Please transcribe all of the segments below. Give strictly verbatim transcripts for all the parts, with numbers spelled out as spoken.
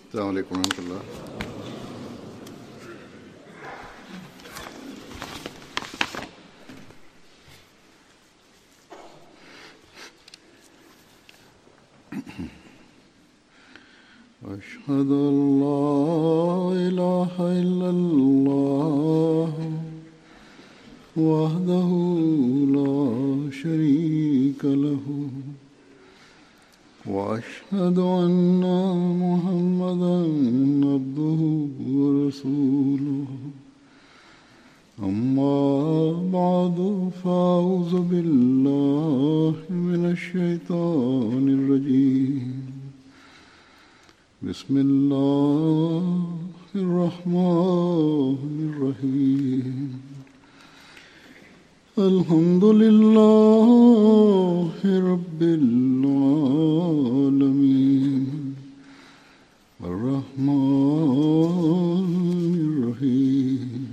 السلام عليكم ورحمة الله. أشهد أن لا إله إلا الله وحده لا شريك له وأشهد أن محمدا عبده ورسوله. أما بعد فأعوذ بالله من الشيطان الرجيم. بسم الله الرحمن الرحيم. الحمد لله رب العالمين الرحمن الرحيم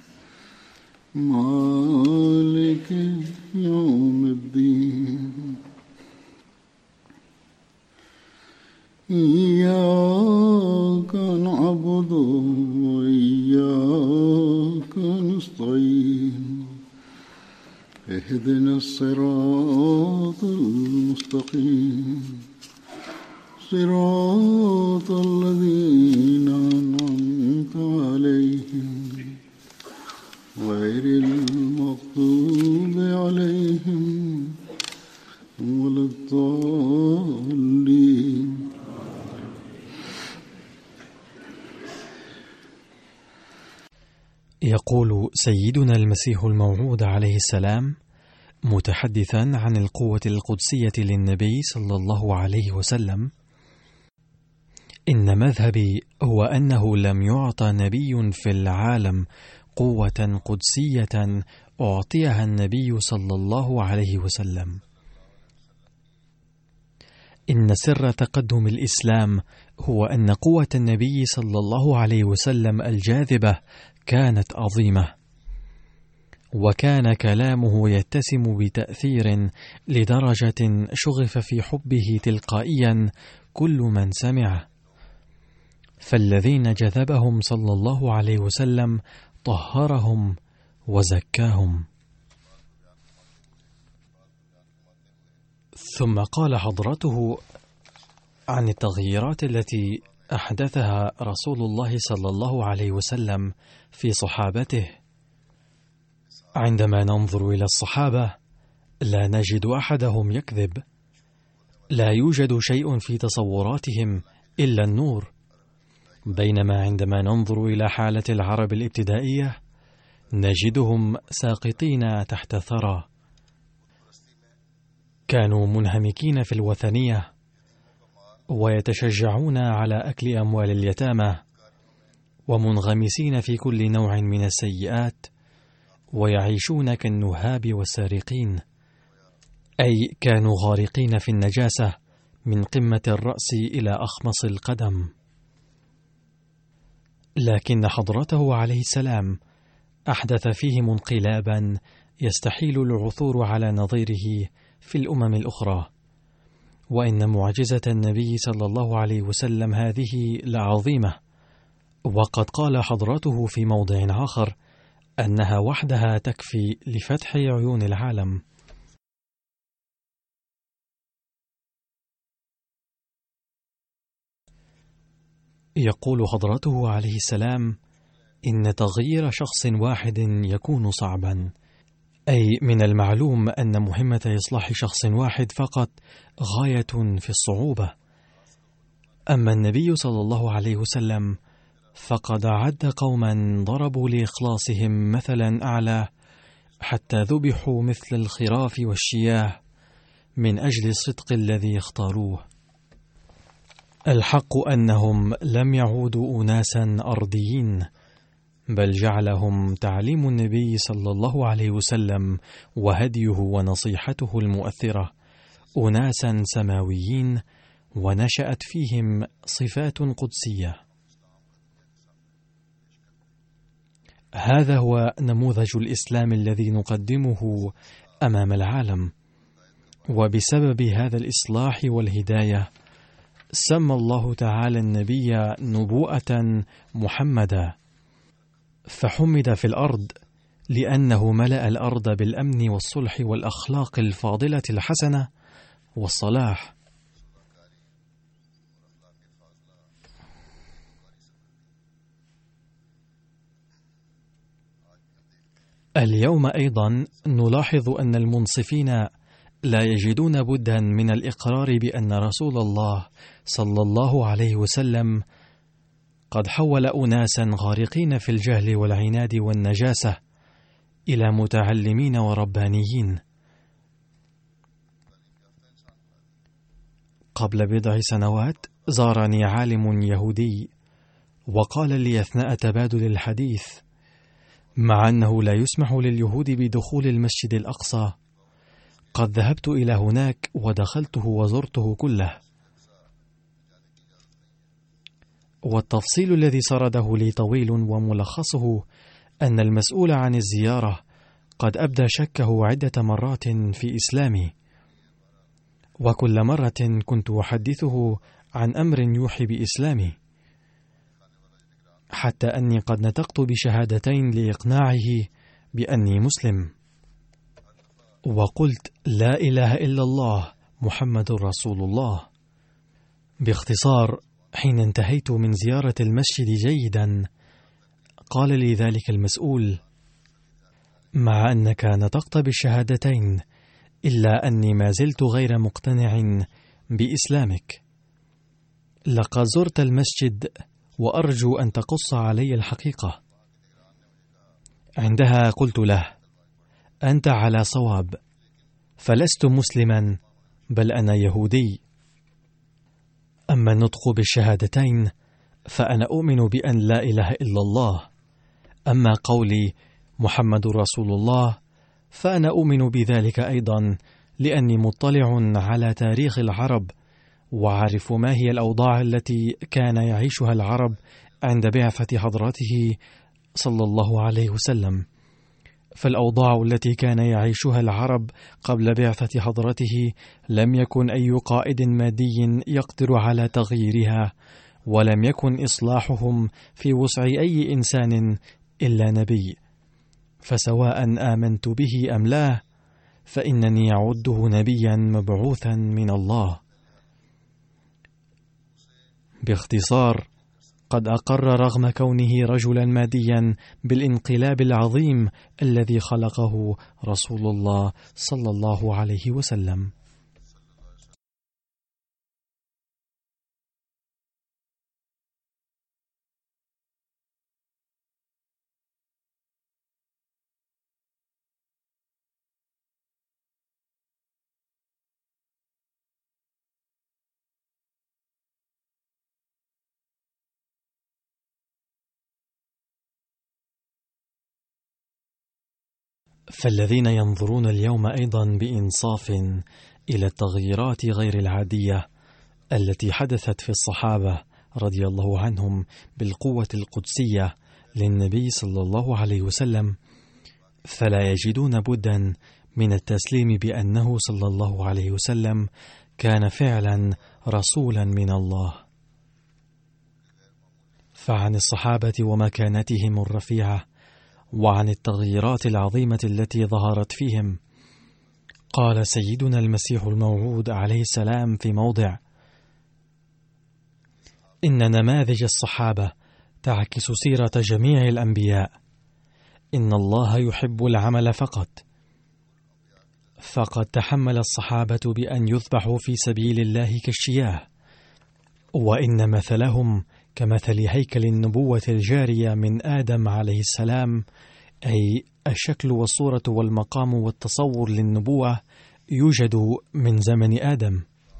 مالك يوم الدين. إياك نعبد وإياك نستعين. اهدنا الصراط المستقيم صراط الذين أنعمت عليهم غير المغضوب عليهم ولا الضالين. يقول سيدنا المسيح الموعود عليه السلام متحدثا عن القوة القدسية للنبي صلى الله عليه وسلم: إن مذهبي هو أنه لم يعطى نبي في العالم قوة قدسية أعطيها النبي صلى الله عليه وسلم. إن سر تقدم الإسلام هو أن قوة النبي صلى الله عليه وسلم الجاذبة كانت عظيمة، وكان كلامه يتسم بتأثير لدرجة شغف في حبه تلقائيا كل من سمعه، فالذين جذبهم صلى الله عليه وسلم طهرهم وزكاهم. ثم قال حضرته عن التغييرات التي أحدثها رسول الله صلى الله عليه وسلم في صحابته: عندما ننظر إلى الصحابة لا نجد أحدهم يكذب، لا يوجد شيء في تصوراتهم إلا النور، بينما عندما ننظر إلى حالة العرب الابتدائية نجدهم ساقطين تحت ثرى. كانوا منهمكين في الوثنية ويتشجعون على أكل أموال اليتامى، ومنغمسين في كل نوع من السيئات، ويعيشون كالنهاب والسارقين، أي كانوا غارقين في النجاسة من قمة الرأس إلى أخمص القدم. لكن حضرته عليه السلام أحدث فيهم انقلابا يستحيل العثور على نظيره في الأمم الأخرى. وإن معجزة النبي صلى الله عليه وسلم هذه لعظيمة، وقد قال حضرته في موضع آخر أنها وحدها تكفي لفتح عيون العالم. يقول حضرته عليه السلام: إن تغيير شخص واحد يكون صعبا، أي من المعلوم أن مهمة إصلاح شخص واحد فقط غاية في الصعوبة. أما النبي صلى الله عليه وسلم فقد عد قوما ضربوا لإخلاصهم مثلا أعلى حتى ذبحوا مثل الخراف والشياه من أجل الصدق الذي اختاروه. الحق أنهم لم يعودوا أناسا أرضيين، بل جعلهم تعليم النبي صلى الله عليه وسلم وهديه ونصيحته المؤثرة أناسا سماويين، ونشأت فيهم صفات قدسية. هذا هو نموذج الإسلام الذي نقدمه أمام العالم، وبسبب هذا الإصلاح والهداية سمى الله تعالى النبي نبوءة محمدا، فحمد في الأرض لأنه ملأ الأرض بالأمن والصلح والأخلاق الفاضلة الحسنة والصلاح. اليوم أيضا نلاحظ أن المنصفين لا يجدون بدا من الإقرار بأن رسول الله صلى الله عليه وسلم قد حول أناسا غارقين في الجهل والعناد والنجاسة إلى متعلمين وربانيين. قبل بضع سنوات زارني عالم يهودي وقال لي أثناء تبادل الحديث: مع أنه لا يسمح لليهود بدخول المسجد الأقصى، قد ذهبت إلى هناك ودخلته وزرته كله. والتفصيل الذي سرده لي طويل، وملخصه أن المسؤول عن الزيارة قد أبدى شكه عدة مرات في إسلامي، وكل مرة كنت أحدثه عن أمر يوحي بإسلامي، حتى أني قد نطقت بشهادتين لإقناعه بأني مسلم، وقلت: لا إله إلا الله محمد رسول الله. باختصار، حين انتهيت من زيارة المسجد جيدا، قال لي ذلك المسؤول: مع أنك نطقت بالشهادتين، إلا أني ما زلت غير مقتنع بإسلامك. لقد زرت المسجد وأرجو أن تقص علي الحقيقة. عندها قلت له: أنت على صواب، فلست مسلما، بل أنا يهودي. أما النطق بالشهادتين فأنا أؤمن بأن لا إله إلا الله، أما قولي محمد رسول الله فأنا أؤمن بذلك أيضا، لأني مطلع على تاريخ العرب وعارف ما هي الأوضاع التي كان يعيشها العرب عند بعثة حضرته صلى الله عليه وسلم. فالأوضاع التي كان يعيشها العرب قبل بعثة حضرته لم يكن أي قائد مادي يقدر على تغييرها، ولم يكن إصلاحهم في وسع أي إنسان إلا نبي، فسواء آمنت به أم لا فإنني أعده نبيا مبعوثا من الله. باختصار، قد أقر رغم كونه رجلا ماديا بالانقلاب العظيم الذي خلقه رسول الله صلى الله عليه وسلم. فالذين ينظرون اليوم أيضا بإنصاف إلى التغييرات غير العادية التي حدثت في الصحابة رضي الله عنهم بالقوة القدسية للنبي صلى الله عليه وسلم، فلا يجدون بدا من التسليم بأنه صلى الله عليه وسلم كان فعلا رسولا من الله. فعن الصحابة ومكانتهم الرفيعة وعن التغييرات العظيمة التي ظهرت فيهم قال سيدنا المسيح الموعود عليه السلام في موضع: إن نماذج الصحابة تعكس سيرة جميع الأنبياء. إن الله يحب العمل فقط، فقد تحمل الصحابة بأن يذبحوا في سبيل الله كالشياه، وإن مثلهم كمثل هيكل النبوة الجارية من آدم عليه السلام، أي الشكل والصورة والمقام والتصور للنبوة يوجد من زمن آدم،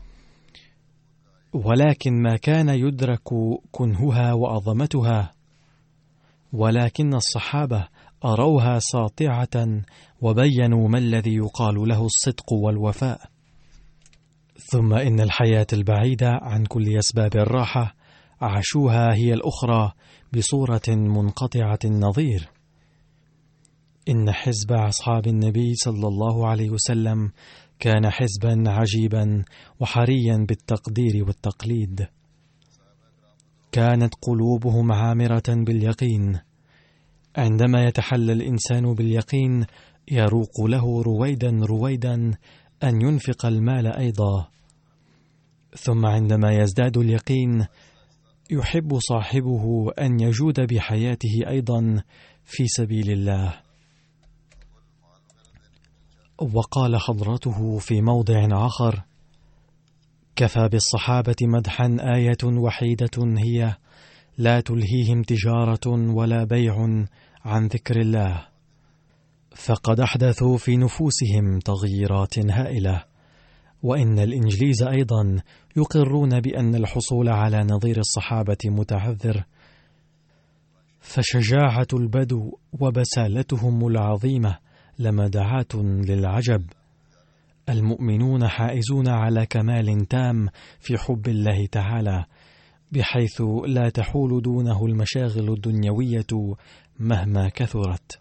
ولكن ما كان يدرك كنهها وعظمتها، ولكن الصحابة أروها ساطعة وبينوا ما الذي يقال له الصدق والوفاء. ثم إن الحياة البعيدة عن كل أسباب الراحة عاشوها هي الأخرى بصورة منقطعة النظير. إن حزب أصحاب النبي صلى الله عليه وسلم كان حزبا عجيبا وحريا بالتقدير والتقليد. كانت قلوبهم عامرة باليقين. عندما يتحلى الإنسان باليقين يروق له رويدا رويدا أن ينفق المال أيضا، ثم عندما يزداد اليقين يحب صاحبه أن يجود بحياته أيضا في سبيل الله. وقال حضرته في موضع آخر: كفى بالصحابة مدحا آية وحيدة هي لا تلهيهم تجارة ولا بيع عن ذكر الله، فقد أحدثوا في نفوسهم تغييرات هائلة. وإن الإنجليز أيضا يقرون بأن الحصول على نظير الصحابة متعذر، فشجاعة البدو وبسالتهم العظيمة لمدعاة للعجب. المؤمنون حائزون على كمال تام في حب الله تعالى، بحيث لا تحول دونه المشاغل الدنيوية مهما كثرت.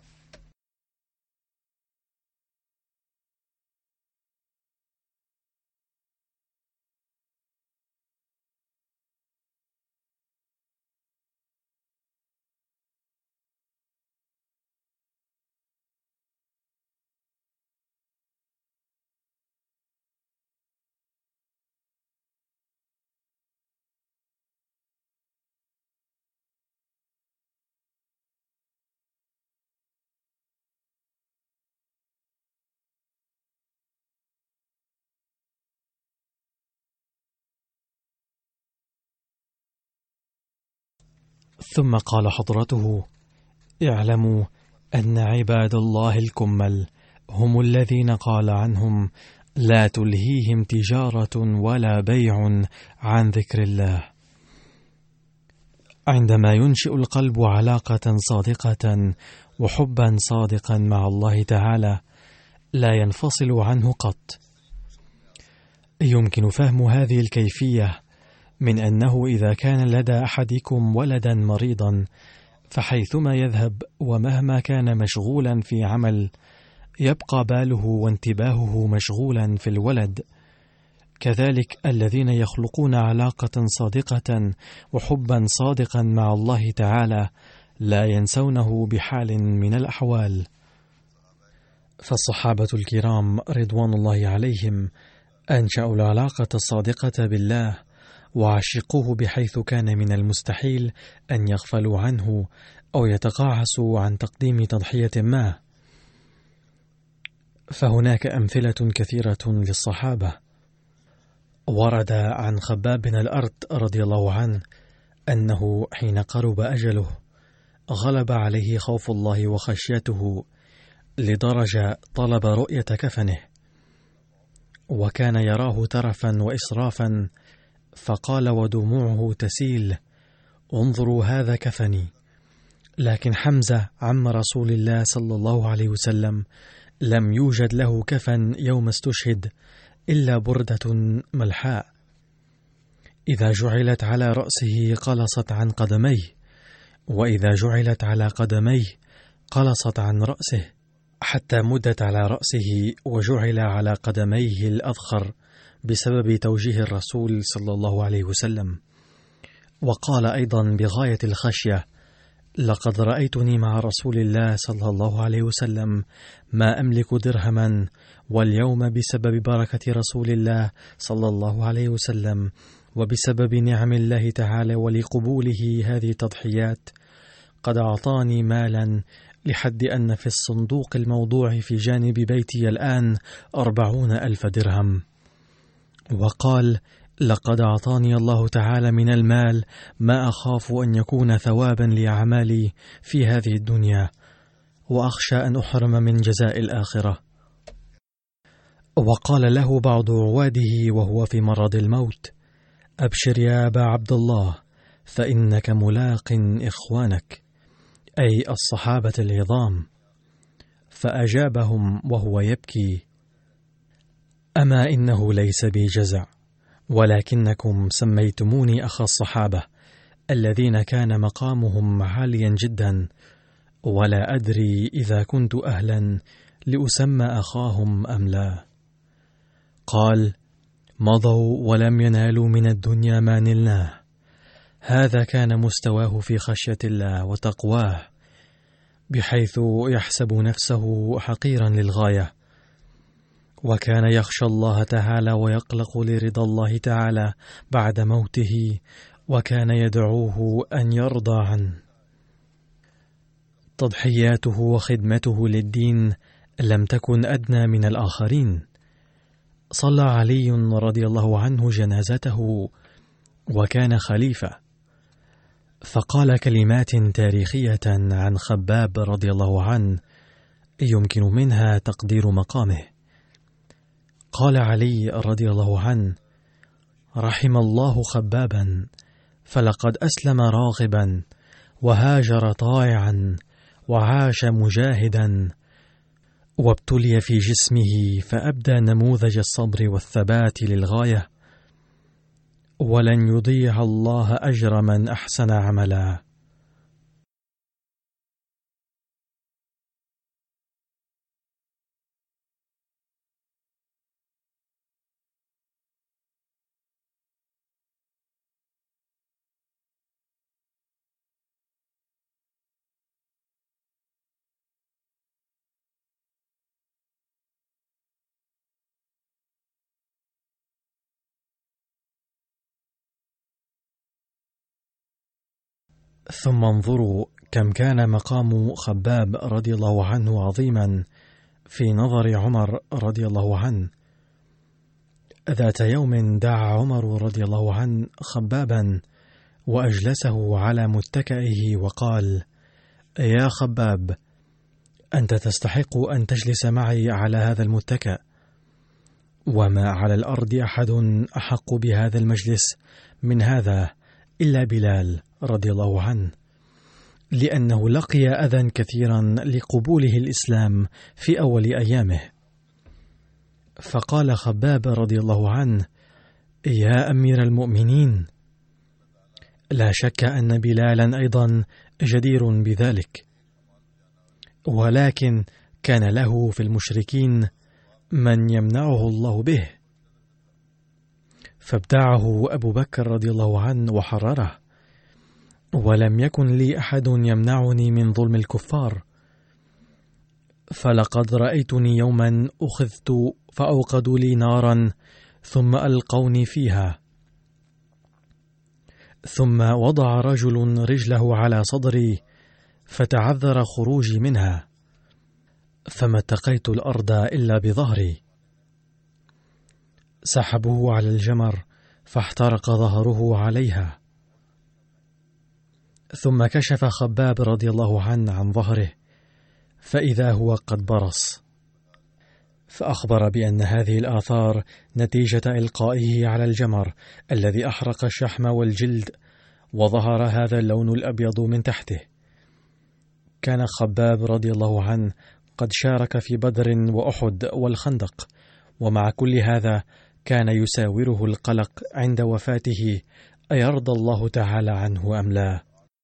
ثم قال حضرته: اعلموا أن عباد الله الكمل هم الذين قال عنهم: لا تلهيهم تجارة ولا بيع عن ذكر الله. عندما ينشئ القلب علاقة صادقة وحبا صادقا مع الله تعالى لا ينفصل عنه قط. يمكن فهم هذه الكيفية من أنه إذا كان لدى أحدكم ولدا مريضا فحيثما يذهب ومهما كان مشغولا في عمل يبقى باله وانتباهه مشغولا في الولد. كذلك الذين يخلقون علاقة صادقة وحبا صادقا مع الله تعالى لا ينسونه بحال من الأحوال. فالصحابة الكرام رضوان الله عليهم أنشأوا العلاقة الصادقة بالله وعشقوه، بحيث كان من المستحيل أن يغفلوا عنه أو يتقاعسوا عن تقديم تضحية ما. فهناك أمثلة كثيرة للصحابة. ورد عن خباب بن الأرت رضي الله عنه أنه حين قرب أجله غلب عليه خوف الله وخشيته لدرجة طلب رؤية كفنه، وكان يراه ترفا وإسرافا، فقال ودموعه تسيل: انظروا هذا كفني. لكن حمزة عم رسول الله صلى الله عليه وسلم لم يوجد له كفن يوم استشهد إلا بردة ملحاء إذا جعلت على رأسه قلصت عن قدميه، وإذا جعلت على قدميه قلصت عن رأسه، حتى مدت على رأسه وجعل على قدميه الأذخر بسبب توجيه الرسول صلى الله عليه وسلم. وقال أيضا بغاية الخشية: لقد رأيتني مع رسول الله صلى الله عليه وسلم ما أملك درهما، واليوم بسبب بركة رسول الله صلى الله عليه وسلم وبسبب نعم الله تعالى ولقبوله هذه التضحيات قد أعطاني مالا لحد أن في الصندوق الموضوع في جانب بيتي الآن أربعون ألف درهم. وقال: لقد أعطاني الله تعالى من المال ما أخاف أن يكون ثوابا لأعمالي في هذه الدنيا، وأخشى أن أحرم من جزاء الآخرة. وقال له بعض رواده وهو في مرض الموت: أبشر يا أبا عبد الله، فإنك ملاق إخوانك، أي الصحابة العظام. فأجابهم وهو يبكي: أما إنه ليس بي جزع، ولكنكم سميتموني أخا الصحابة الذين كان مقامهم عاليا جدا، ولا أدري إذا كنت أهلا لأسمى أخاهم أم لا. قال: مضوا ولم ينالوا من الدنيا ما نلناه. هذا كان مستواه في خشية الله وتقواه، بحيث يحسب نفسه حقيرا للغاية، وكان يخشى الله تعالى ويقلق لرضا الله تعالى بعد موته، وكان يدعوه أن يرضى عنه. تضحياته وخدمته للدين لم تكن أدنى من الآخرين. صلى علي رضي الله عنه جنازته وكان خليفة، فقال كلمات تاريخية عن خباب رضي الله عنه يمكن منها تقدير مقامه. قال علي رضي الله عنه: رحم الله خبابا، فلقد أسلم راغبا، وهاجر طائعا، وعاش مجاهدا، وابتلي في جسمه فأبدى نموذج الصبر والثبات للغاية، ولن يضيع الله أجر من أحسن عملا. ثم انظروا كم كان مقام خباب رضي الله عنه عظيما في نظر عمر رضي الله عنه. ذات يوم دعا عمر رضي الله عنه خبابا وأجلسه على متكئه وقال: يا خباب، أنت تستحق أن تجلس معي على هذا المتكأ، وما على الأرض أحد أحق بهذا المجلس من هذا إلا بلال رضي الله عنه، لأنه لقي أذى كثيرا لقبوله الإسلام في أول أيامه. فقال خباب رضي الله عنه: يا أمير المؤمنين، لا شك أن بلالا أيضا جدير بذلك، ولكن كان له في المشركين من يمنعه الله به، فابتاعه أبو بكر رضي الله عنه وحرره، ولم يكن لي أحد يمنعني من ظلم الكفار. فلقد رأيتني يوما أخذت فأوقدوا لي نارا ثم ألقوني فيها، ثم وضع رجل رجله على صدري فتعذر خروجي منها، فما اتقيت الأرض إلا بظهري. سحبوه على الجمر فاحترق ظهره عليها، ثم كشف خباب رضي الله عنه عن ظهره فإذا هو قد برص، فأخبر بأن هذه الآثار نتيجة إلقائه على الجمر الذي أحرق الشحم والجلد، وظهر هذا اللون الأبيض من تحته. كان خباب رضي الله عنه قد شارك في بدر وأحد والخندق، ومع كل هذا كان يساوره القلق عند وفاته أيرضى الله تعالى عنه أم لا.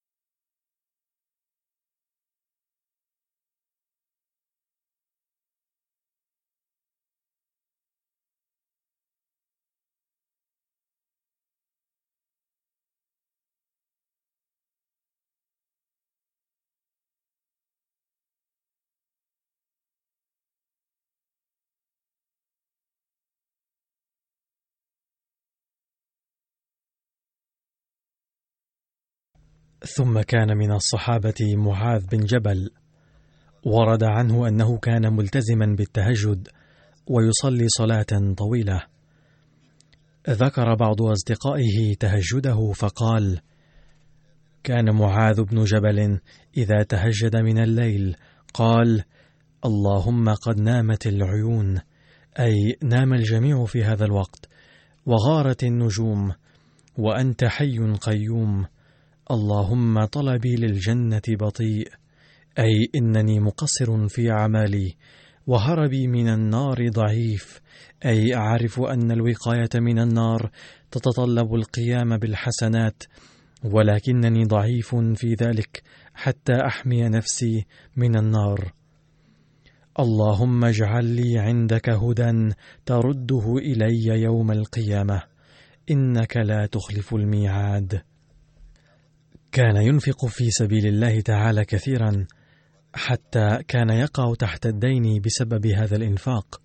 ثم كان من الصحابة معاذ بن جبل، ورد عنه أنه كان ملتزما بالتهجد ويصلي صلاة طويلة. ذكر بعض أصدقائه تهجده فقال: كان معاذ بن جبل إذا تهجد من الليل قال: اللهم قد نامت العيون، أي نام الجميع في هذا الوقت، وغارت النجوم، وأنت حي قيوم، اللهم طلبي للجنة بطيء، أي إنني مقصر في أعمالي، وهربي من النار ضعيف، أي أعرف أن الوقاية من النار تتطلب القيام بالحسنات، ولكنني ضعيف في ذلك حتى أحمي نفسي من النار. اللهم اجعل لي عندك هدى ترده إلي يوم القيامة، إنك لا تخلف الميعاد. كان ينفق في سبيل الله تعالى كثيرا، حتى كان يقع تحت الدين بسبب هذا الإنفاق.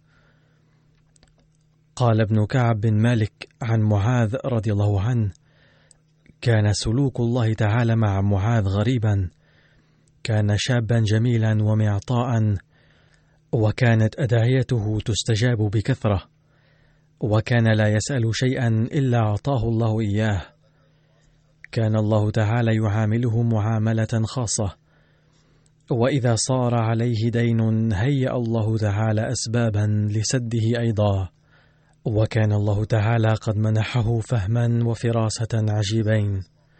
قال ابن كعب بن مالك عن معاذ رضي الله عنه: كان سلوك الله تعالى مع معاذ غريبا، كان شابا جميلا ومعطاء، وكانت أدعيته تستجاب بكثرة، وكان لا يسأل شيئا إلا أعطاه الله إياه. كان الله تعالى يعامله معاملة خاصة، وإذا صار عليه دين هيأ الله تعالى أسبابا لسده أيضا، وكان الله تعالى قد منحه فهما وفراسة عجيبين.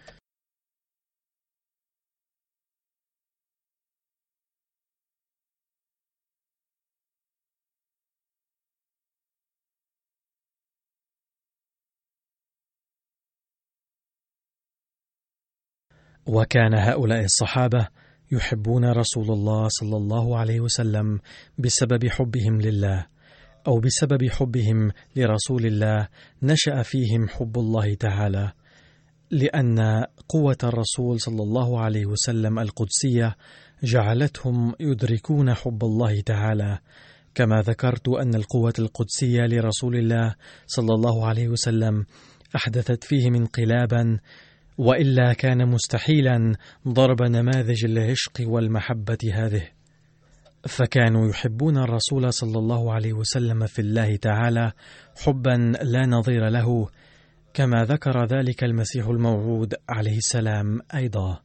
وكان هؤلاء الصحابة يحبون رسول الله صلى الله عليه وسلم بسبب حبهم لله، أو بسبب حبهم لرسول الله نشأ فيهم حب الله تعالى، لأن قوة الرسول صلى الله عليه وسلم القدسية جعلتهم يدركون حب الله تعالى، كما ذكرت أن القوة القدسية لرسول الله صلى الله عليه وسلم أحدثت فيهم انقلابا، وإلا كان مستحيلا ضرب نماذج العشق والمحبة هذه. فكانوا يحبون الرسول صلى الله عليه وسلم في الله تعالى حبا لا نظير له، كما ذكر ذلك المسيح الموعود عليه السلام أيضا.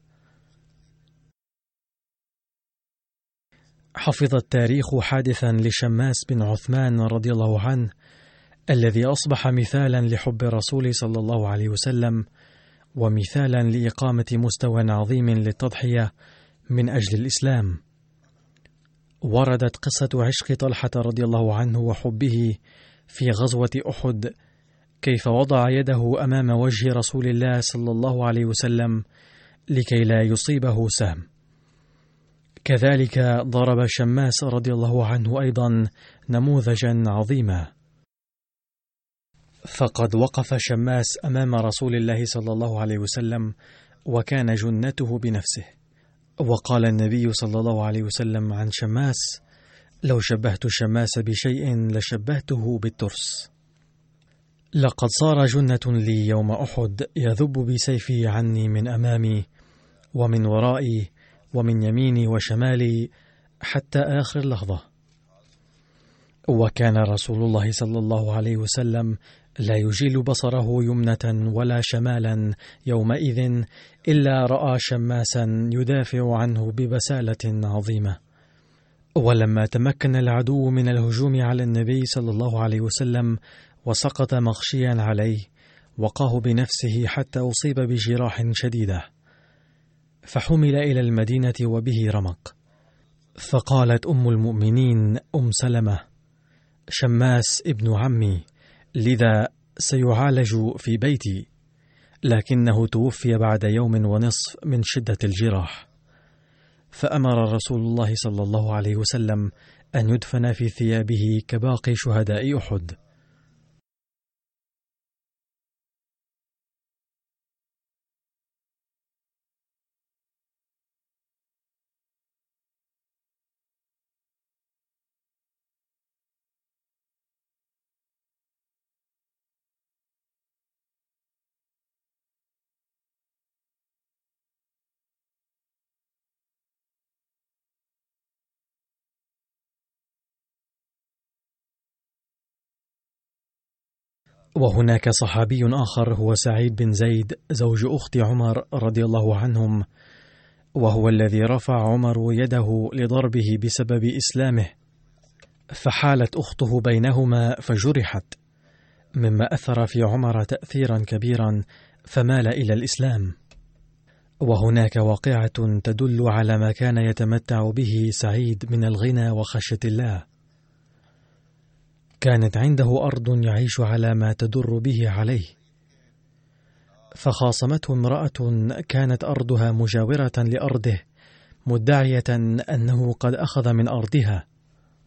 حفظ التاريخ حادثا لشماس بن عثمان رضي الله عنه، الذي أصبح مثالا لحب الرسول صلى الله عليه وسلم، ومثالا لإقامة مستوى عظيم للتضحية من أجل الإسلام. وردت قصة عشق طلحة رضي الله عنه وحبه في غزوة أحد، كيف وضع يده أمام وجه رسول الله صلى الله عليه وسلم لكي لا يصيبه سهم. كذلك ضرب شماس رضي الله عنه أيضا نموذجا عظيما، فقد وقف شماس أمام رسول الله صلى الله عليه وسلم وكان جنته بنفسه، وقال النبي صلى الله عليه وسلم عن شماس: لو شبهت شماس بشيء لشبهته بالترس. لقد صار جنة لي يوم أحد يذب بسيفي عني من أمامي ومن ورائي ومن يميني وشمالي حتى آخر لحظة. وكان رسول الله صلى الله عليه وسلم لا يجيل بصره يمنة ولا شمالا يومئذ إلا رأى شماسا يدافع عنه ببسالة عظيمة. ولما تمكن العدو من الهجوم على النبي صلى الله عليه وسلم وسقط مغشيا عليه، وقاه بنفسه حتى أصيب بجراح شديدة، فحمل إلى المدينة وبه رمق. فقالت أم المؤمنين أم سلمة: شماس ابن عمي، لذا سيعالج في بيتي، لكنه توفي بعد يوم ونصف من شدة الجراح. فأمر رسول الله صلى الله عليه وسلم أن يدفن في ثيابه كباقي شهداء أحد. وهناك صحابي آخر هو سعيد بن زيد زوج أخت عمر رضي الله عنهم، وهو الذي رفع عمر يده لضربه بسبب إسلامه، فحالت أخته بينهما فجرحت، مما أثر في عمر تأثيرا كبيرا فمال إلى الإسلام. وهناك واقعة تدل على ما كان يتمتع به سعيد من الغنى وخشية الله. كانت عنده أرض يعيش على ما تدر به عليه، فخاصمته امرأة كانت أرضها مجاورة لأرضه، مدعية أنه قد أخذ من أرضها،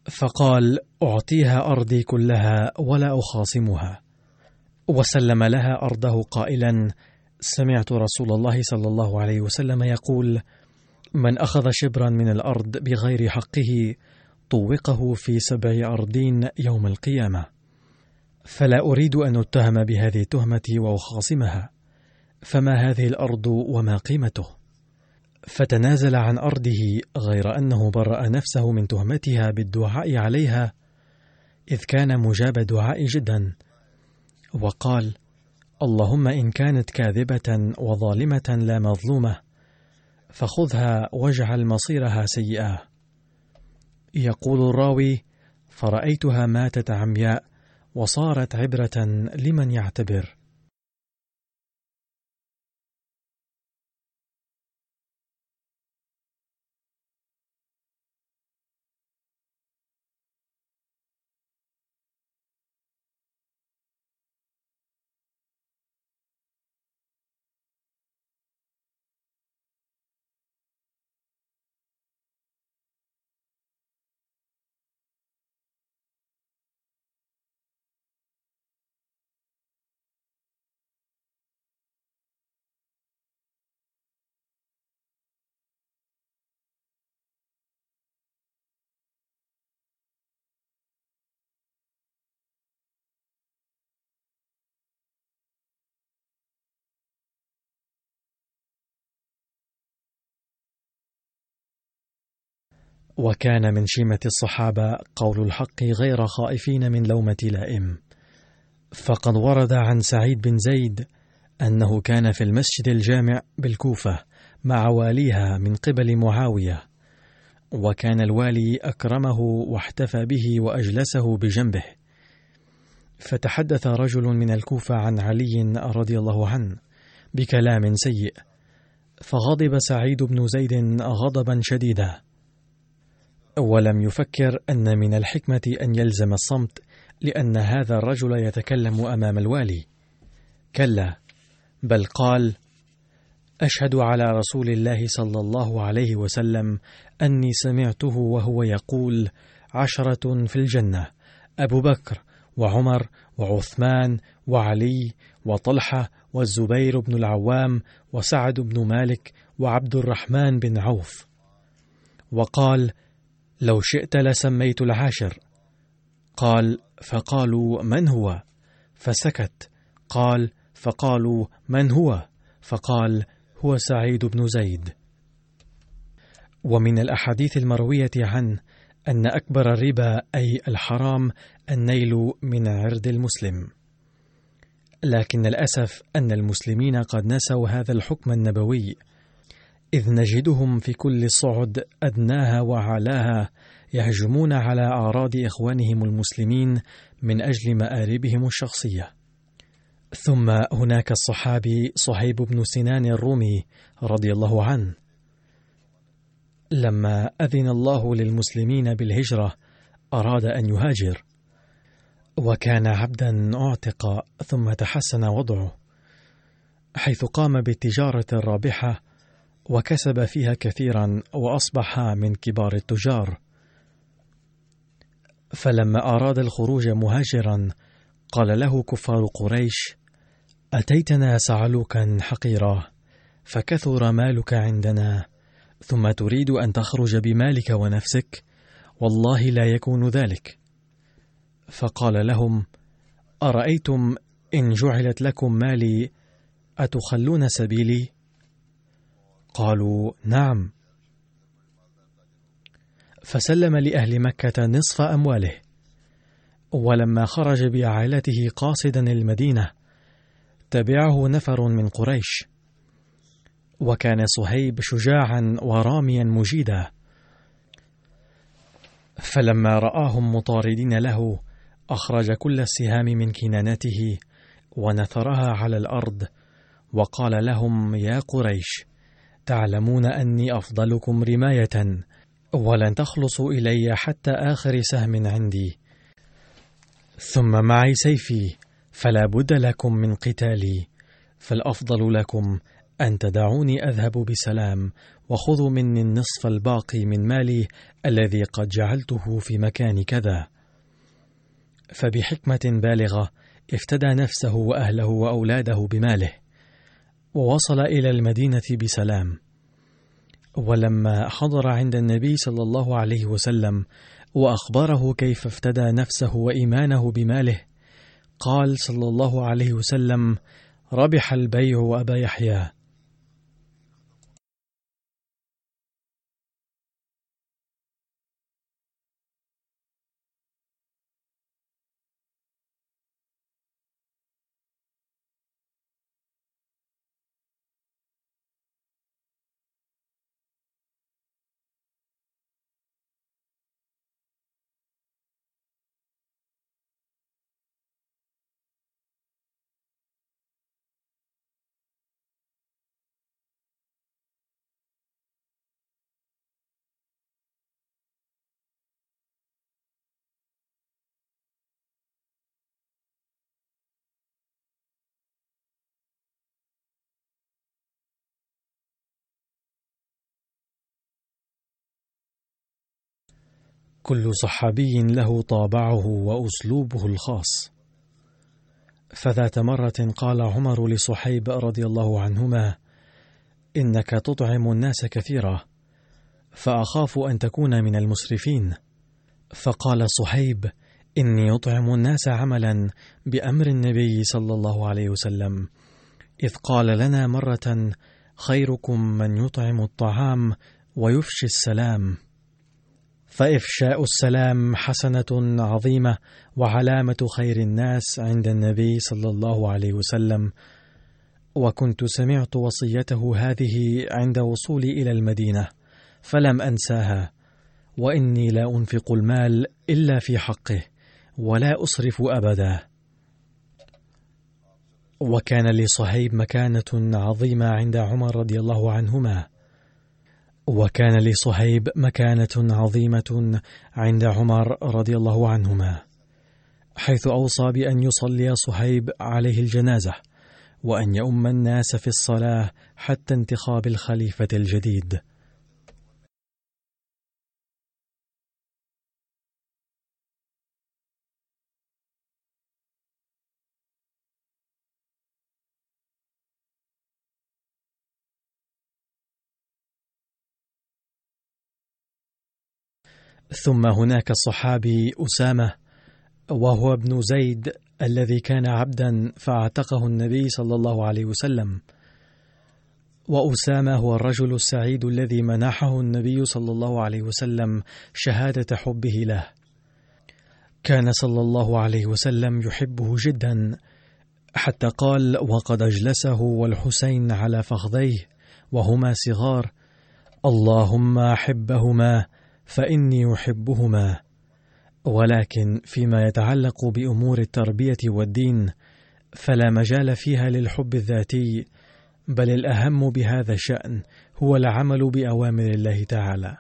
فقال: أعطيها أرضي كلها ولا أخاصمها. وسلم لها أرضه قائلا: سمعت رسول الله صلى الله عليه وسلم يقول: من أخذ شبرا من الأرض بغير حقه طوقه في سبع أرضين يوم القيامة. فلا أريد أن أتهم بهذه التهمة وأخاصمها، فما هذه الأرض وما قيمته؟ فتنازل عن أرضه، غير أنه برأ نفسه من تهمتها بالدعاء عليها، إذ كان مجاب دعاء جدا، وقال: اللهم إن كانت كاذبة وظالمة لا مظلومة فخذها واجعل مصيرها سيئة. يقول الراوي: فرأيتها ماتت عمياء وصارت عبرة لمن يعتبر. وكان من شيمة الصحابة قول الحق غير خائفين من لومة لائم. فقد ورد عن سعيد بن زيد أنه كان في المسجد الجامع بالكوفة مع واليها من قبل معاوية، وكان الوالي أكرمه واحتفى به وأجلسه بجنبه، فتحدث رجل من الكوفة عن علي رضي الله عنه بكلام سيء، فغضب سعيد بن زيد غضبا شديدا، ولم يفكر أن من الحكمة أن يلزم الصمت لأن هذا الرجل يتكلم أمام الوالي، كلا، بل قال: أشهد على رسول الله صلى الله عليه وسلم أني سمعته وهو يقول: عشرة في الجنة، أبو بكر وعمر وعثمان وعلي وطلحة والزبير بن العوام وسعد بن مالك وعبد الرحمن بن عوف. وقال: لو شئت لسميت العاشر. قال: فقالوا: من هو؟ فسكت. قال: فقالوا: من هو؟ فقال: هو سعيد بن زيد. ومن الأحاديث المروية عنه أن أكبر الربا أي الحرام النيل من عرض المسلم، لكن الأسف أن المسلمين قد نسوا هذا الحكم النبوي، إذ نجدهم في كل الصعد أدناها وعلاها يهجمون على أعراض إخوانهم المسلمين من أجل مآربهم الشخصية. ثم هناك الصحابي صهيب بن سنان الرومي رضي الله عنه، لما أذن الله للمسلمين بالهجرة أراد أن يهاجر، وكان عبدا أعتق ثم تحسن وضعه، حيث قام بالتجارة الرابحة وكسب فيها كثيرا وأصبح من كبار التجار. فلما أراد الخروج مهاجرا قال له كفار قريش: أتيتنا سعلوكا حقيرا فكثر مالك عندنا، ثم تريد أن تخرج بمالك ونفسك؟ والله لا يكون ذلك. فقال لهم: أرأيتم إن جعلت لكم مالي أتخلون سبيلي؟ قالوا: نعم. فسلم لأهل مكة نصف أمواله، ولما خرج بعائلته قاصدا المدينة تبعه نفر من قريش، وكان صهيب شجاعا وراميا مجيدا، فلما رآهم مطاردين له أخرج كل السهام من كنانته ونثرها على الأرض، وقال لهم: يا قريش، تعلمون أني أفضلكم رماية، ولن تخلصوا إلي حتى آخر سهم عندي، ثم معي سيفي، فلا بد لكم من قتالي، فالأفضل لكم أن تدعوني أذهب بسلام وخذوا مني النصف الباقي من مالي الذي قد جعلته في مكان كذا. فبحكمة بالغة افتدى نفسه وأهله وأولاده بماله، ووصل إلى المدينة بسلام. ولما حضر عند النبي صلى الله عليه وسلم وأخبره كيف افتدى نفسه وإيمانه بماله، قال صلى الله عليه وسلم: ربح البيع أبا يحيى. كل صحابي له طابعه وأسلوبه الخاص. فذات مرة قال عمر لصحيب رضي الله عنهما: إنك تطعم الناس كثيرا، فأخاف أن تكون من المسرفين. فقال صحيب: إني أطعم الناس عملا بأمر النبي صلى الله عليه وسلم، إذ قال لنا مرة: خيركم من يطعم الطعام ويفشي السلام. فإفشاء السلام حسنة عظيمة وعلامة خير الناس عند النبي صلى الله عليه وسلم. وكنت سمعت وصيته هذه عند وصولي إلى المدينة فلم أنساها، وإني لا أنفق المال إلا في حقه ولا أسرف أبدا. وكان لصهيب مكانة عظيمة عند عمر رضي الله عنهما وكان لصهيب مكانة عظيمة عند عمر رضي الله عنهما، حيث أوصى بأن يصلي صهيب عليه الجنازة وأن يؤم الناس في الصلاة حتى انتخاب الخليفة الجديد. ثم هناك الصحابي أسامة، وهو ابن زيد الذي كان عبدا فاعتقه النبي صلى الله عليه وسلم. وأسامة هو الرجل السعيد الذي منحه النبي صلى الله عليه وسلم شهادة حبه له. كان صلى الله عليه وسلم يحبه جدا، حتى قال: وقد أجلسه والحسين على فخذيه وهما صغار: اللهم أحبهما فإني أحبهما. ولكن فيما يتعلق بأمور التربية والدين فلا مجال فيها للحب الذاتي، بل الأهم بهذا الشأن هو العمل بأوامر الله تعالى.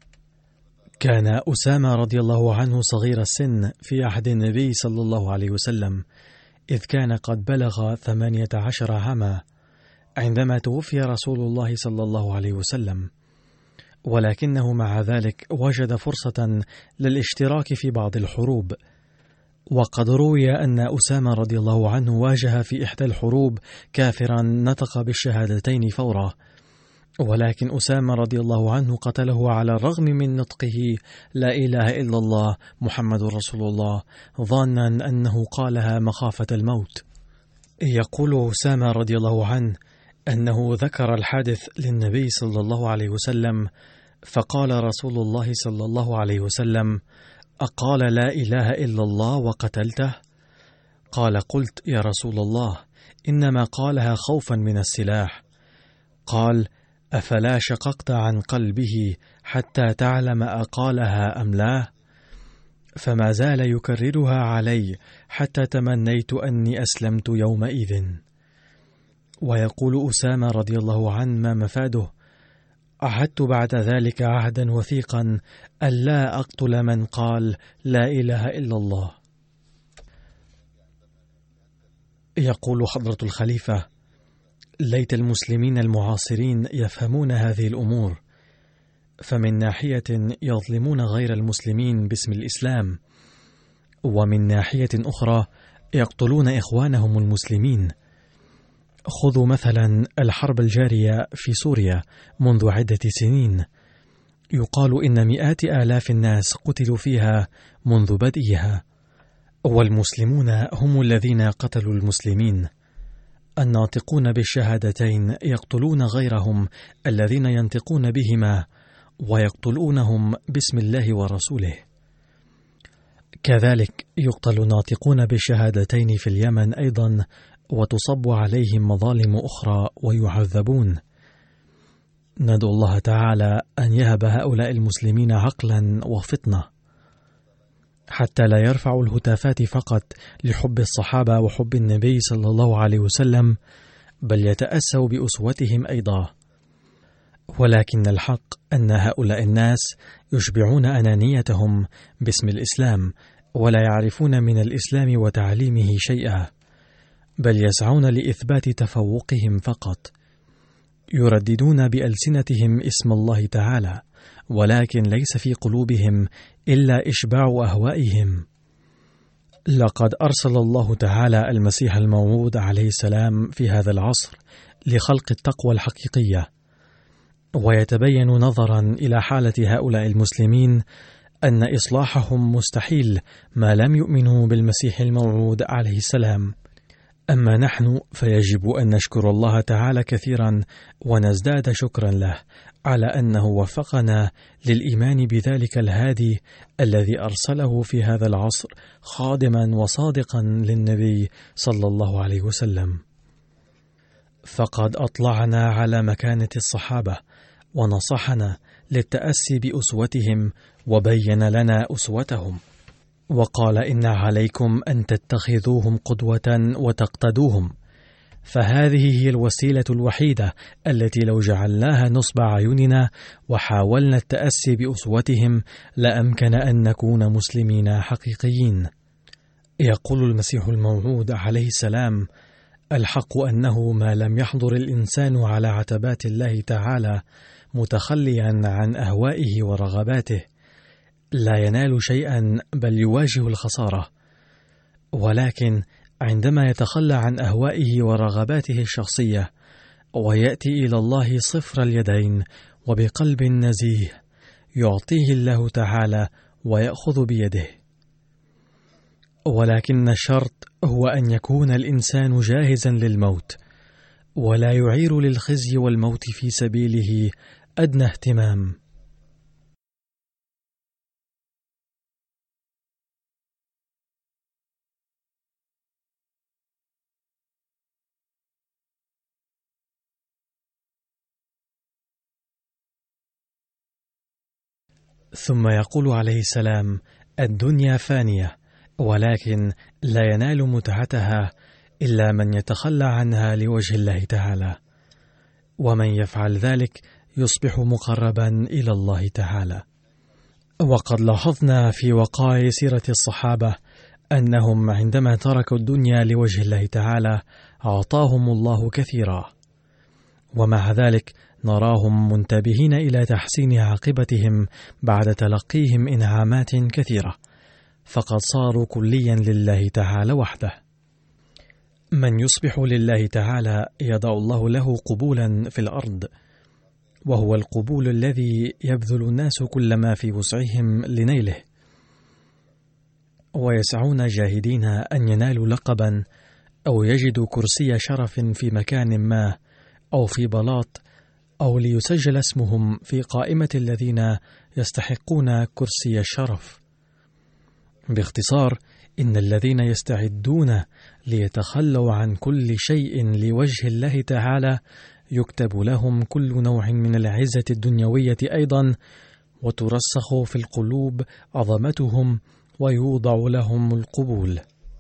كان أسامة رضي الله عنه صغير السن في عهد النبي صلى الله عليه وسلم، إذ كان قد بلغ ثمانية عشر عاما عندما توفي رسول الله صلى الله عليه وسلم، ولكنه مع ذلك وجد فرصة للاشتراك في بعض الحروب. وقد روي أن أسامة رضي الله عنه واجه في إحدى الحروب كافرا نطق بالشهادتين فورا، ولكن أسامة رضي الله عنه قتله على الرغم من نطقه لا إله إلا الله محمد رسول الله، ظانا أنه قالها مخافة الموت. يقول أسامة رضي الله عنه أنه ذكر الحادث للنبي صلى الله عليه وسلم، فقال رسول الله صلى الله عليه وسلم: أقال لا إله إلا الله وقتلته؟ قال: قلت يا رسول الله إنما قالها خوفا من السلاح. قال: أفلا شققت عن قلبه حتى تعلم أقالها أم لا؟ فما زال يكررها علي حتى تمنيت أني أسلمت يومئذ. ويقول أسامة رضي الله عنه ما مفاده: عهدت بعد ذلك عهدا وثيقا ألا أقتل من قال لا إله إلا الله. يقول حضرة الخليفة: ليت المسلمين المعاصرين يفهمون هذه الأمور، فمن ناحية يظلمون غير المسلمين باسم الإسلام، ومن ناحية أخرى يقتلون إخوانهم المسلمين. خذوا مثلا الحرب الجارية في سوريا منذ عدة سنين، يقال إن مئات آلاف الناس قتلوا فيها منذ بدئها، والمسلمون هم الذين قتلوا المسلمين. الناطقون بالشهادتين يقتلون غيرهم الذين ينطقون بهما، ويقتلونهم باسم الله ورسوله. كذلك يقتل الناطقون بالشهادتين في اليمن أيضا، وتصب عليهم مظالم أخرى ويعذبون. ندعو الله تعالى أن يهب هؤلاء المسلمين عقلا وفطنة، حتى لا يرفعوا الهتافات فقط لحب الصحابة وحب النبي صلى الله عليه وسلم، بل يتأسوا بأسوتهم أيضا. ولكن الحق أن هؤلاء الناس يشبعون أنانيتهم باسم الإسلام، ولا يعرفون من الإسلام وتعليمه شيئا، بل يسعون لإثبات تفوقهم فقط. يرددون بألسنتهم اسم الله تعالى، ولكن ليس في قلوبهم إلا إشباع أهوائهم. لقد أرسل الله تعالى المسيح الموعود عليه السلام في هذا العصر لخلق التقوى الحقيقية، ويتبين نظرا إلى حالة هؤلاء المسلمين أن إصلاحهم مستحيل ما لم يؤمنوا بالمسيح الموعود عليه السلام. أما نحن فيجب أن نشكر الله تعالى كثيرا ونزداد شكرا له على أنه وفقنا للإيمان بذلك الهادي الذي أرسله في هذا العصر خادما وصادقا للنبي صلى الله عليه وسلم. فقد أطلعنا على مكانة الصحابة ونصحنا للتأسي بأسوتهم وبين لنا أسوتهم، وقال إن عليكم أن تتخذوهم قدوة وتقتدوهم، فهذه هي الوسيلة الوحيدة التي لو جعلناها نصب عيوننا وحاولنا التأسي بأسوتهم لأمكن أن نكون مسلمين حقيقيين. يقول المسيح الموعود عليه السلام: الحق أنه ما لم يحضر الإنسان على عتبات الله تعالى متخليا عن أهوائه ورغباته لا ينال شيئا بل يواجه الخسارة، ولكن عندما يتخلى عن أهوائه ورغباته الشخصية ويأتي إلى الله صفر اليدين وبقلب نزيه يعطيه الله تعالى ويأخذ بيده. ولكن الشرط هو أن يكون الإنسان جاهزا للموت، ولا يعير للخزي والموت في سبيله أدنى اهتمام. ثم يقول عليه السلام: الدنيا فانية، ولكن لا ينال متعتها إلا من يتخلى عنها لوجه الله تعالى، ومن يفعل ذلك يصبح مقربا إلى الله تعالى. وقد لاحظنا في وقائع سيرة الصحابة أنهم عندما تركوا الدنيا لوجه الله تعالى أعطاهم الله كثيرا، ومع ذلك نراهم منتبهين إلى تحسين عاقبتهم بعد تلقيهم إنعامات كثيرة، فقد صاروا كليا لله تعالى وحده. من يصبح لله تعالى يضع الله له قبولا في الأرض، وهو القبول الذي يبذل الناس كل ما في وسعهم لنيله، ويسعون جاهدين أن ينالوا لقبا أو يجدوا كرسي شرف في مكان ما أو في بلاط، أو ليسجل اسمهم في قائمة الذين يستحقون كرسي الشرف. باختصار، إن الذين يستعدون ليتخلوا عن كل شيء لوجه الله تعالى يكتب لهم كل نوع من العزة الدنيوية أيضا، وترسخ في القلوب عظمتهم ويوضع لهم القبول.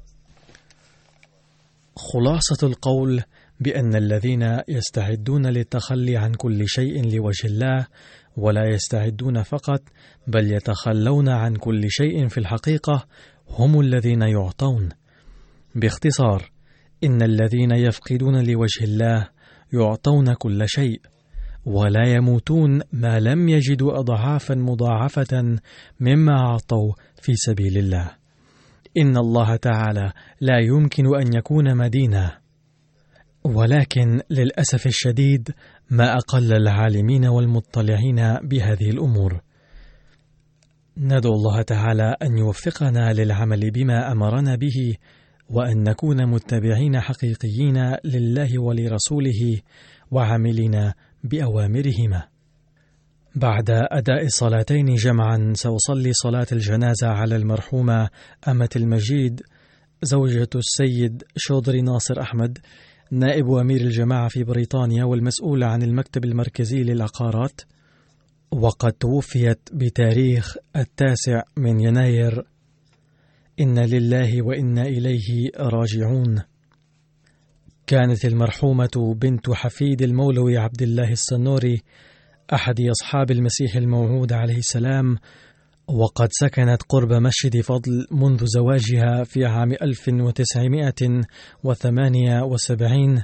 خلاصة القول بأن الذين يستعدون للتخلي عن كل شيء لوجه الله ولا يستعدون فقط بل يتخلون عن كل شيء في الحقيقة هم الذين يعطون. باختصار، إن الذين يفقدون لوجه الله يعطون كل شيء، ولا يموتون ما لم يجدوا أضعافا مضاعفة مما أعطوا في سبيل الله. إن الله تعالى لا يمكن أن يكون مدينة، ولكن للأسف الشديد ما أقل العالمين والمطلعين بهذه الأمور. ندعو الله تعالى أن يوفقنا للعمل بما أمرنا به، وأن نكون متبعين حقيقيين لله ولرسوله وعاملين بأوامرهما. بعد أداء الصلاتين جمعا سأصلي صلاة الجنازة على المرحومة أمة المجيد زوجة السيد شودري ناصر أحمد، نائب أمير الجماعة في بريطانيا والمسؤول عن المكتب المركزي للعقارات، وقد توفيت بتاريخ التاسع من يناير. إنا لله وإنا إليه راجعون. كانت المرحومة بنت حفيد المولوي عبد الله السنوري، أحد أصحاب المسيح الموعود عليه السلام، وقد سكنت قرب مسجد فضل منذ زواجها في عام ألف وتسعمائة وثمانية وسبعين.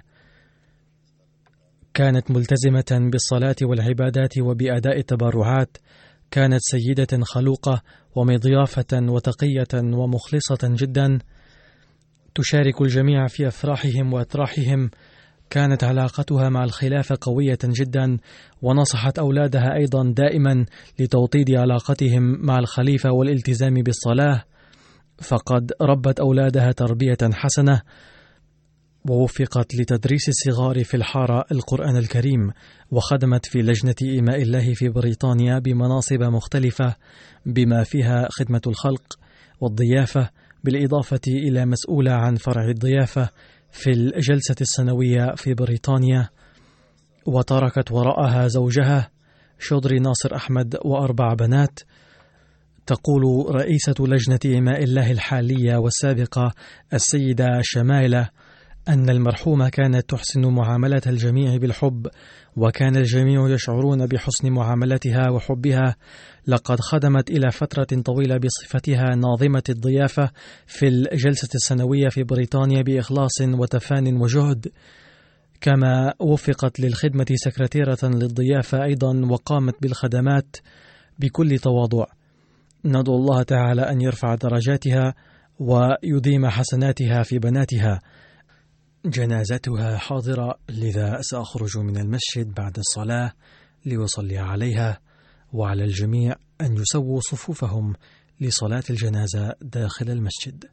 كانت ملتزمة بالصلاة والعبادات وبأداء التبرعات. كانت سيدة خلوقة ومضيافة وتقية ومخلصة جدا، تشارك الجميع في أفراحهم وأتراحهم. كانت علاقتها مع الخلافة قوية جدا، ونصحت أولادها أيضا دائما لتوطيد علاقتهم مع الخليفة والالتزام بالصلاة، فقد ربت أولادها تربية حسنة، ووفقت لتدريس الصغار في الحارة القرآن الكريم، وخدمت في لجنة إيماء الله في بريطانيا بمناصب مختلفة بما فيها خدمة الخلق والضيافة، بالإضافة إلى مسؤولة عن فرع الضيافة في الجلسة السنوية في بريطانيا. وتركت وراءها زوجها شودري ناصر أحمد وأربع بنات. تقول رئيسة لجنة إيماء الله الحالية والسابقة السيدة شمائلة أن المرحومة كانت تحسن معاملة الجميع بالحب، وكان الجميع يشعرون بحسن معاملتها وحبها. لقد خدمت إلى فترة طويلة بصفتها ناظمة الضيافة في الجلسة السنوية في بريطانيا بإخلاص وتفان وجهد، كما وفقت للخدمة سكرتيرة للضيافة أيضا، وقامت بالخدمات بكل تواضع. ندعو الله تعالى أن يرفع درجاتها ويديم حسناتها في بناتها. جنازتها حاضرة، لذا سأخرج من المسجد بعد الصلاة لأصلي عليها، وعلى الجميع أن يسووا صفوفهم لصلاة الجنازة داخل المسجد.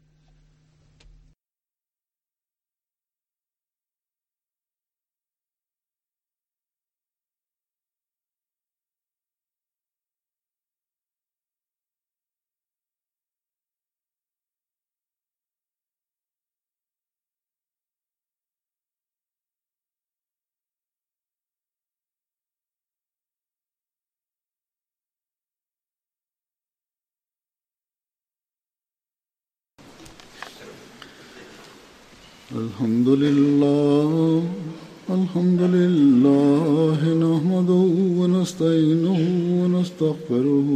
الحمد لله الحمد لله نحمده ونستعينه ونستغفره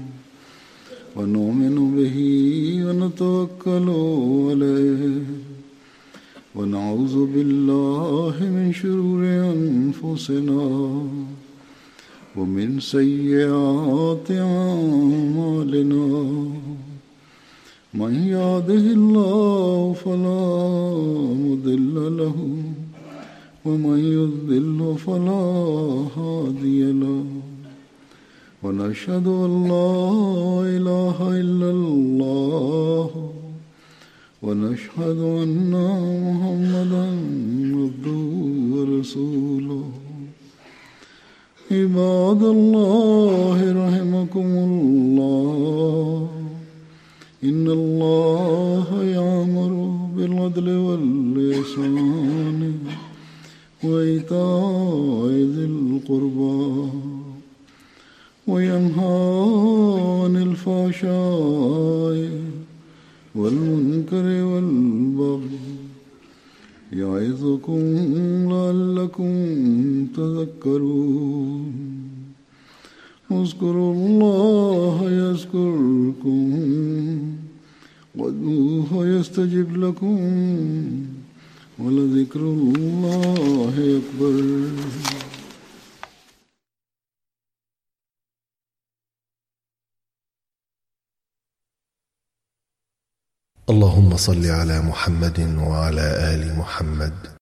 ونؤمن به ونتوكل عليه ونعوذ بالله من شرور أنفسنا ومن سيئات أعمالنا. من يهده الله فلا مضل له ومن يضلل فلا هادي له. ونشهد أن لا إله إلا الله ونشهد أن محمدا عبده ورسوله. عباد الله رحمكم الله، إن الله يأمر بالعدل والإحسان وإيتاء ذي القربى وينهى عن الفحشاء والمنكر والبغي يعظكم لعلكم تذكرون. اذكروا الله يذكركم وادعوه يستجب لكم ولذكر الله أكبر. اللهم صل على محمد وعلى آل محمد